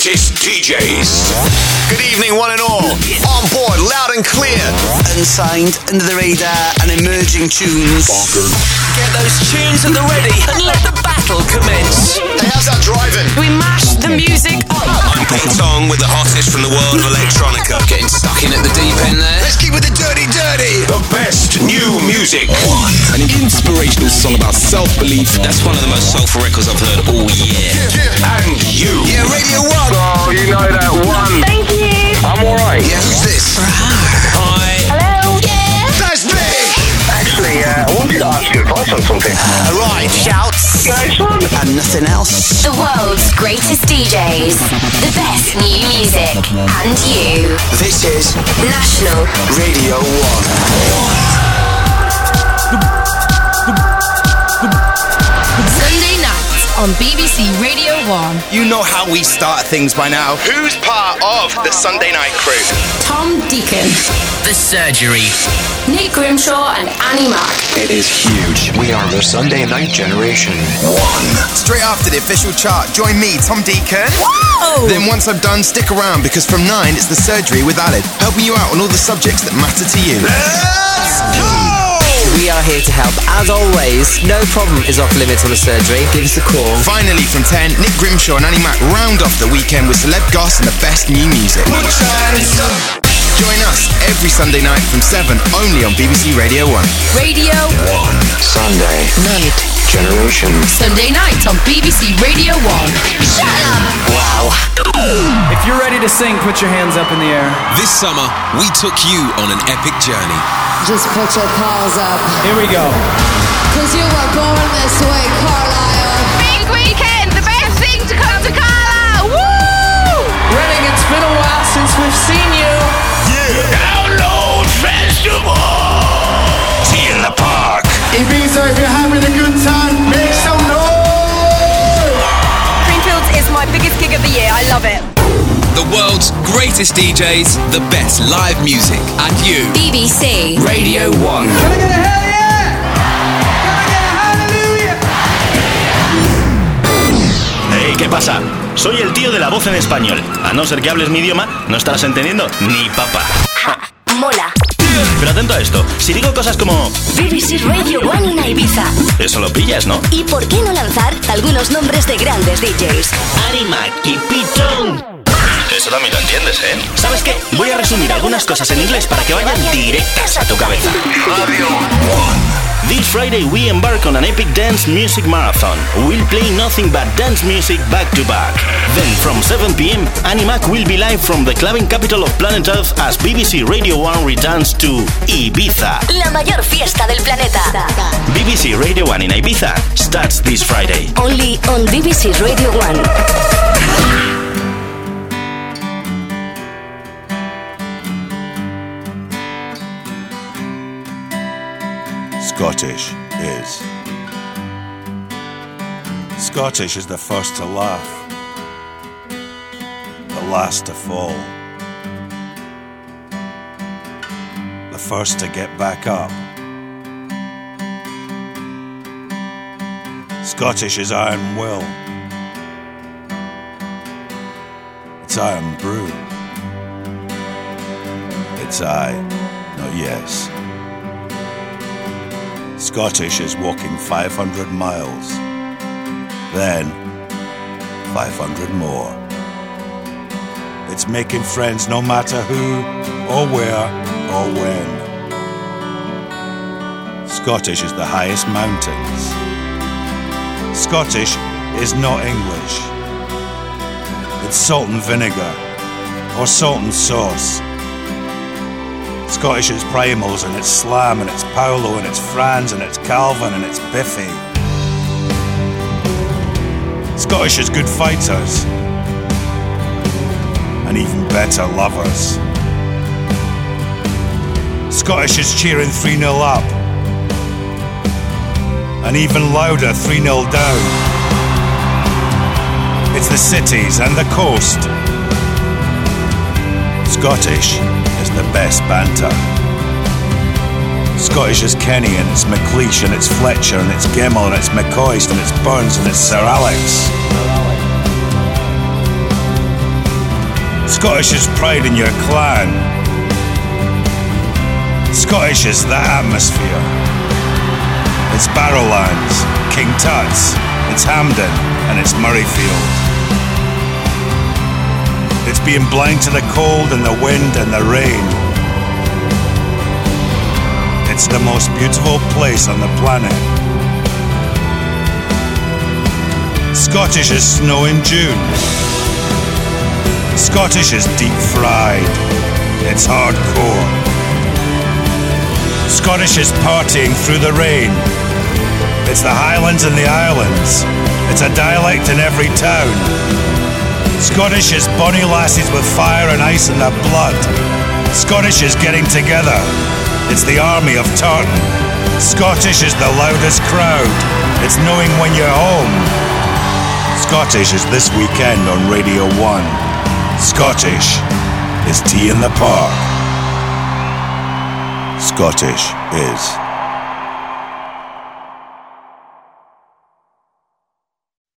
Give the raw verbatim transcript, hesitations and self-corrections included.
greatest D Js. Good evening, one and all. On board, loud and clear. Unsigned, under the radar, and emerging tunes. Bonkers. Get those tunes at the ready and let the battle commence. Hey, how's that driving? We mash the music up. I'm Pete Tong with the hottest from the world of electronica. Getting stuck in at the deep end there. Let's keep with the dirty, dirty. The best new music. One. An inspirational song about self-belief. That's one of the most soulful records I've heard all year. And you. Yeah, Radio One. Oh, you know that one. Thank you. I'm alright. Yeah, who's this? Hi. Hello. Yeah. That's me. Actually, uh, I wanted to ask you advice on something. All right, shouts. Nice one. And nothing else. The world's greatest D Js. The best new music. And you. This is National Radio One. Sunday night on B B C Radio one. You know how we start things by now. Who's part of the Sunday night crew? Tom Deacon, The Surgery. Nick Grimshaw and Annie Mac. It is huge. We are the Sunday night generation. One. Straight after the official chart, join me, Tom Deacon. Whoa! Then once I'm done, stick around because from nine it's The Surgery with Alid, helping you out on all the subjects that matter to you. Let's go. We are here to help. As always, no problem is off limits on The Surgery. Give us a call. Finally, from ten, Nick Grimshaw and Annie Mac round off the weekend with celeb goss and the best new music. Join us every Sunday night from seven, only on B B C Radio one. Radio One. Sunday night generation. Sunday night on B B C Radio one. Shut up! Wow. If you're ready to sing, put your hands up in the air. This summer, we took you on an epic journey. Just put your paws up. Here we go. Cause you were born this way, Carlisle. Big weekend. The best thing to come to Carlisle. Woo! Reading, it's been a while since we've seen you. Download Festival. Tea in the Park. Ibiza, if you're having a good time, make some noise. Greenfields is my biggest gig of the year. I love it. The world's greatest D Js, the best live music, and you. B B C Radio one. Can I get a hell yeah? Can I get a hallelujah? Hey, ¿qué pasa? Soy el tío de la voz en español. A no ser que hables mi idioma, no estarás entendiendo ni papa. Ja, mola. Pero atento a esto, si digo cosas como B B C Radio One en Ibiza. eso lo pillas, ¿no? ¿Y por qué no lanzar algunos nombres de grandes D Js? Annie Mac y Pete Tong. Eso también lo entiendes, ¿eh? ¿Sabes qué? Voy a resumir algunas cosas en inglés para que vayan directas a tu cabeza. Radio One. This Friday we embark on an epic dance music marathon. We'll play nothing but dance music back to back. Then from seven p.m, Annie Mac will be live from the clubbing capital of planet Earth as B B C Radio one returns to Ibiza. La mayor fiesta del planeta. B B C Radio one in Ibiza starts this Friday. Only on B B C Radio one. Scottish is. Scottish is the first to laugh, the last to fall, the first to get back up. Scottish is iron will. It's iron brew. It's I, not yes. Scottish is walking five hundred miles, then five hundred more. It's making friends no matter who, or where, or when. Scottish is the highest mountains. Scottish is not English. It's salt and vinegar, or salt and sauce. Scottish is primals, and it's Slam, and it's Paolo, and it's Franz, and it's Calvin, and it's Biffy. Scottish is good fighters, and even better lovers. Scottish is cheering three nil up, and even louder three nil down. It's the cities and the coast. Scottish is the best banter. Scottish is Kenny, and it's McLeish, and it's Fletcher, and it's Gemmell, and it's McCoist, and it's Burns, and it's Sir Alex. Scottish is pride in your clan. Scottish is the atmosphere. It's Barrowlands, King Tut's, it's Hampden, and it's Murrayfield. It's being blind to the cold and the wind and the rain. It's the most beautiful place on the planet. Scottish is snow in June. Scottish is deep fried. It's hardcore. Scottish is partying through the rain. It's the Highlands and the Islands. It's a dialect in every town. Scottish is bonny lassies with fire and ice in their blood. Scottish is getting together. It's the army of Tartan. Scottish is the loudest crowd. It's knowing when you're home. Scottish is this weekend on Radio one. Scottish is tea in the park. Scottish is